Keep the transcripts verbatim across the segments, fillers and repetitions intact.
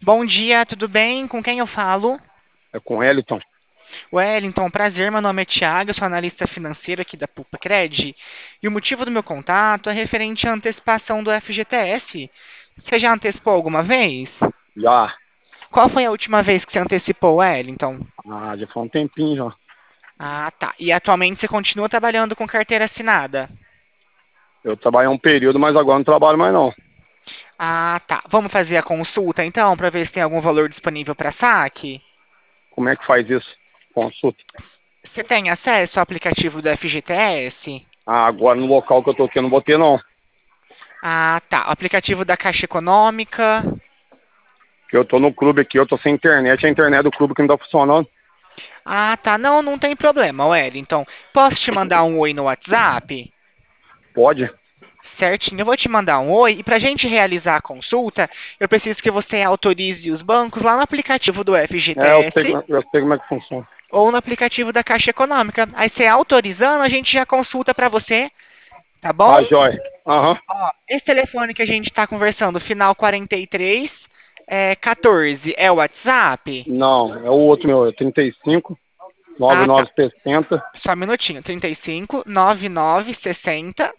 Bom dia, tudo bem? Com quem eu falo? É com o Wellington. Wellington, prazer, meu nome é Thiago, eu sou analista financeiro aqui da Pulpa Cred. E o motivo do meu contato é referente à antecipação do F G T S. Você já antecipou alguma vez? Já, Qual foi a última vez que você antecipou, Wellington? ah, já faz um tempinho já. Ah, tá. E atualmente você continua trabalhando com carteira assinada? Eu trabalhei um período, mas agora não trabalho mais não. Ah, tá. Vamos fazer a consulta então, para ver se tem algum valor disponível para saque? Como é que faz isso? Consulta. Você tem acesso ao aplicativo do F G T S? Ah, agora no local que eu tô aqui eu não vou ter não. Ah, tá. O aplicativo da Caixa Econômica. Porque eu tô no clube aqui, eu tô sem internet, a internet do clube que não tá funcionando. Ah, tá. Não, não tem problema, Wellington. Posso te mandar um oi no WhatsApp? Pode? Certinho, eu vou te mandar um oi. E para a gente realizar a consulta, eu preciso que você autorize os bancos lá no aplicativo do É, eu sei, F G T S eu sei como é que funciona. ou no aplicativo da Caixa Econômica. Aí você autorizando, a gente já consulta para você, tá bom? Tá, jóia. Aham. Ó, esse telefone que a gente está conversando, final quarenta e três, é, quatorze, é o WhatsApp? Não, é o outro meu, é trinta e cinco, Ah, tá. noventa e nove sessenta, Só um minutinho. trinta e cinco, noventa e nove, sessenta.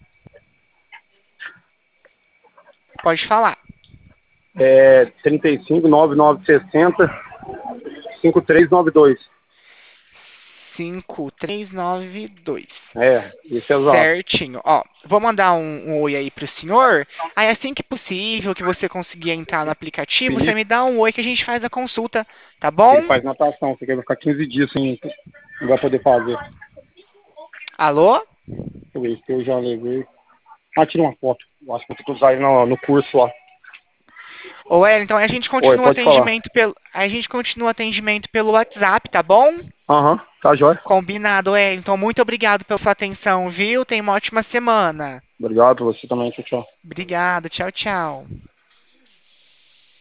Pode falar. é trinta e cinco, noventa e nove sessenta, cinquenta e três noventa e dois. cinco três nove dois. É, isso é exato. Certinho. Ó, vou mandar um, um oi aí pro senhor. Aí assim que possível, que você conseguir entrar no aplicativo, você Felipe, me dá um oi que a gente faz a consulta, tá que ele bom? faz natação, você quer ficar quinze dias sem, não vai poder fazer. Alô? Deixa eu ver se eu já levei. Ah, tira uma foto. Eu acho que eu tenho que usar aí no, no curso lá. Ô, então a gente Oi, continua pode falar. atendimento pelo, a gente continua atendimento pelo WhatsApp, tá bom? Aham, tá jóia. Combinado, Wellington. Muito obrigado pela sua atenção, viu? Tenha uma ótima semana. Obrigado, você também, tchau, tchau. Obrigado. Tchau, tchau.